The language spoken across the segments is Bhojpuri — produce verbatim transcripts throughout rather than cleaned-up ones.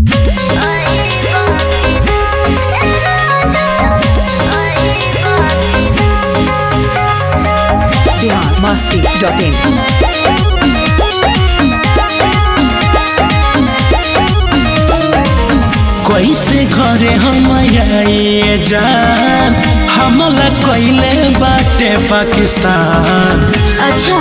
masti dot in कैसे घरे हम आए जान हमला कइले बाटे पाकिस्तान। अच्छा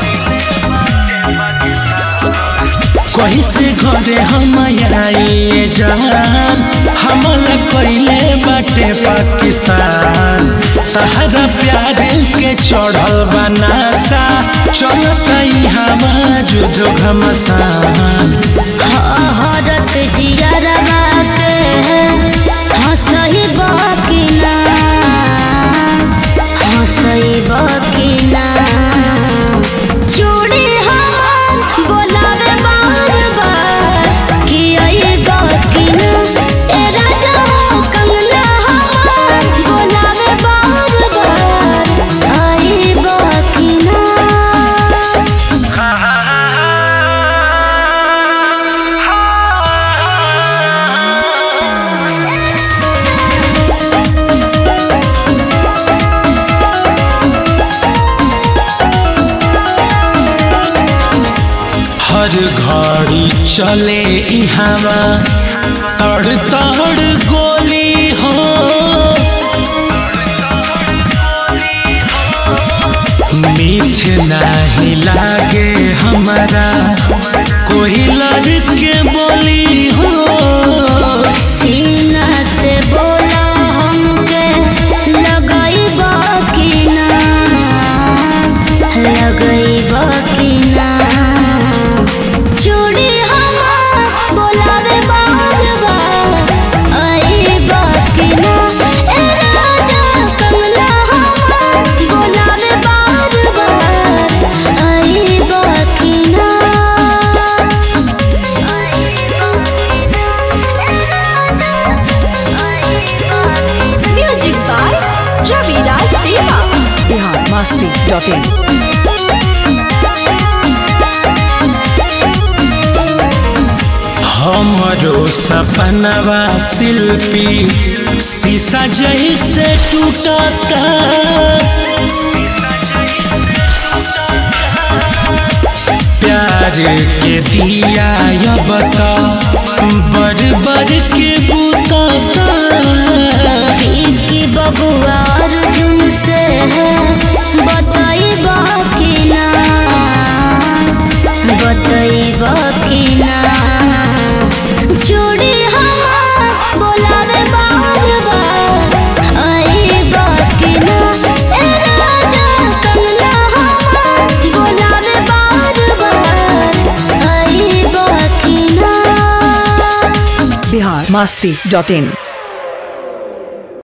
कैसे घरे हम आए जान हमला कइले बाटे पाकिस्तान। तहरा प्यार के चढ़ल बनासा चलता यहाँ जुद घमसान। हरत जियरवा के हंसई बाकी ना हंसई बाकी ना चूड़ी हम बोलावे बार बार कि आई बाकी ना ए राजा कंगना हम बोलावे बार बार आई बाकी ना। हर घड़ी चले इहावा तड़ तड़ गोली हो। मीठ नहीं लागे हमारा कोई लड़के बोली हो। सीना से बोला हमके लगई बाकी ना लगई बाकी ना चूड़ी हम बोलावे बार बार आई बाकी ना ए राजा कंगना हम बोलावे बार बार आई बाकी ना। म्यूजिक बाय रविराज देवा। Bihar masti dot in हमरो सपनवा शिल्पी शीशा जैसे टूटता। प्यार के दिया अब तो बर बर के बुताता। की बबुआ अर्जुन से है बताई बाकी ना बताई बाकी ना चूड़ी हम बोलावे बार बार आई बाकी ना ए राजा कंगना हम बोलावे बार बार आई बाकी ना। Bihar masti dot in